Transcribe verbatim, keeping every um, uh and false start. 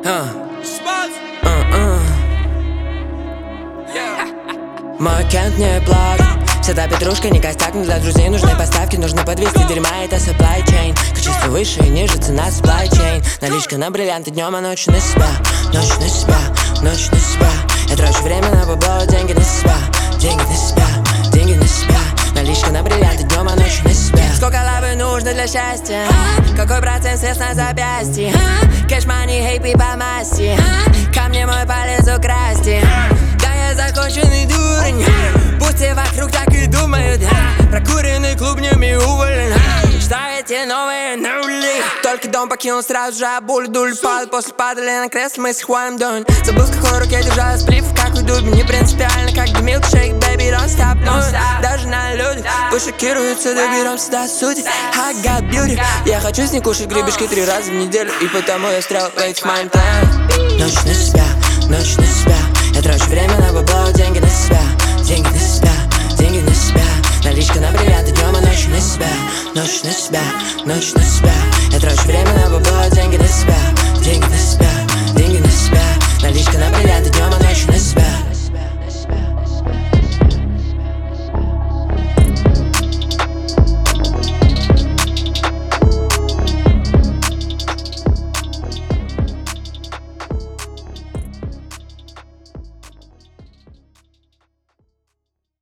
Uh. Uh-uh. Мой кент не плаг. Всегда петрушка, не костяк, но для друзей нужны поставки. Нужно подвести дерьма, это supply chain. Качество выше и ниже, цена supply chain. Наличка на бриллианты днем, а ночью на себя. Ночь на себя, ночь на себя. Я трачу время на бабло, деньги на себя. Деньги на себя, деньги на себя. Наличка на бриллианты днем, а ночью на себя. Сколько лавы нужно для счастья? Какой процент средств на запястье? Cash money, хейпи по массе. Ко мне мой палец украсти. Да я законченный дурень. Пусть все вокруг так и думают. Прокуренный клубнями уволен. Читаете новые нули. Только дом покинул сразу же, а буль дуль пал. После падали на кресло, мы с Хуаем донь. Забыл, в какой руке держала сплив, как уйдут. Не принципиально, как the milkshake, baby, don't stop, no. Даже на людях пусть шокируются, доберемся до сути. I got beauty. Я хочу с ней кушать гребешки три раза в неделю, и потому я стрел лейт в моем плане. Ночь на себя, ночь на себя. Я трачу время на бабло, деньги на себя. Деньги на себя, деньги на себя. Наличка на бриллианты днем, а ночью на себя. Ночь на себя, ночь на себя. Я трачу время на бабло, деньги на себя. Деньги на себя.